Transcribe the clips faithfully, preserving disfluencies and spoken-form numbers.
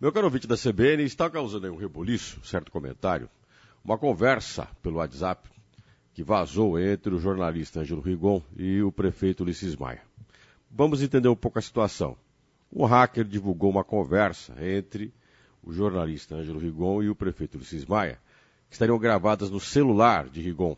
Meu caro ouvinte da C B N, está causando aí um rebuliço, certo comentário, uma conversa pelo WhatsApp que vazou entre o jornalista Ângelo Rigon e o prefeito Ulisses Maia. Vamos entender um pouco a situação. Um hacker divulgou uma conversa entre o jornalista Ângelo Rigon e o prefeito Ulisses Maia, que estariam gravadas no celular de Rigon.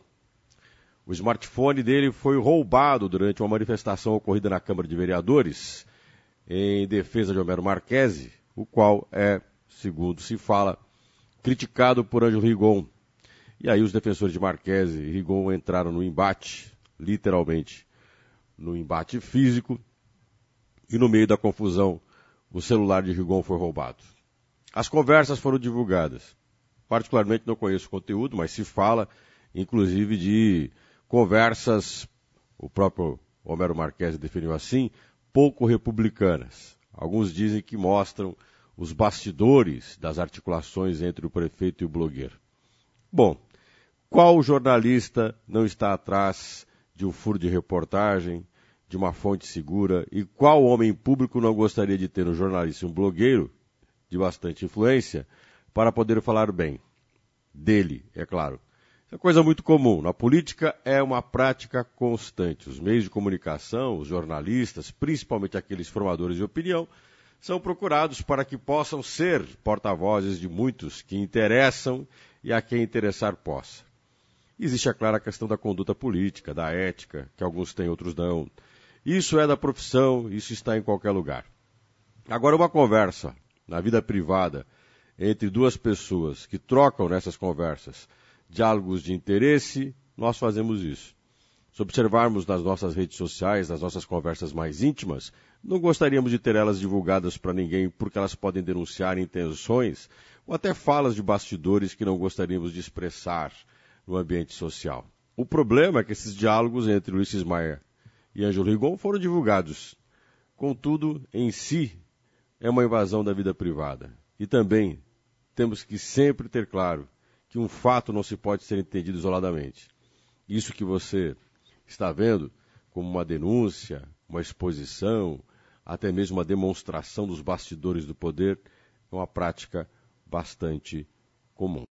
O smartphone dele foi roubado durante uma manifestação ocorrida na Câmara de Vereadores em defesa de Homero Marchese, o qual é, segundo se fala, criticado por Ângelo Rigon. E aí os defensores de Marchese e Rigon entraram no embate, literalmente, no embate físico, e no meio da confusão, o celular de Rigon foi roubado. As conversas foram divulgadas. Particularmente não conheço o conteúdo, mas se fala, inclusive, de conversas, o próprio Homero Marchese definiu assim, pouco republicanas. Alguns dizem que mostram os bastidores das articulações entre o prefeito e o blogueiro. Bom, qual jornalista não está atrás de um furo de reportagem, de uma fonte segura, e qual homem público não gostaria de ter um jornalista e um blogueiro de bastante influência para poder falar bem dele, é claro. É coisa muito comum. Na política é uma prática constante. Os meios de comunicação, os jornalistas, principalmente aqueles formadores de opinião, são procurados para que possam ser porta-vozes de muitos que interessam e a quem interessar possa. Existe, é claro, a questão da conduta política, da ética, que alguns têm, outros não. Isso é da profissão, isso está em qualquer lugar. Agora, uma conversa na vida privada entre duas pessoas que trocam nessas conversas diálogos de interesse, nós fazemos isso. Se observarmos nas nossas redes sociais, nas nossas conversas mais íntimas, não gostaríamos de ter elas divulgadas para ninguém porque elas podem denunciar intenções ou até falas de bastidores que não gostaríamos de expressar no ambiente social. O problema é que esses diálogos entre Ulisses Maia e Ângelo Rigon foram divulgados. Contudo, em si, é uma invasão da vida privada. E também temos que sempre ter claro que um fato não se pode ser entendido isoladamente. Isso que você está vendo como uma denúncia, uma exposição, até mesmo uma demonstração dos bastidores do poder, é uma prática bastante comum.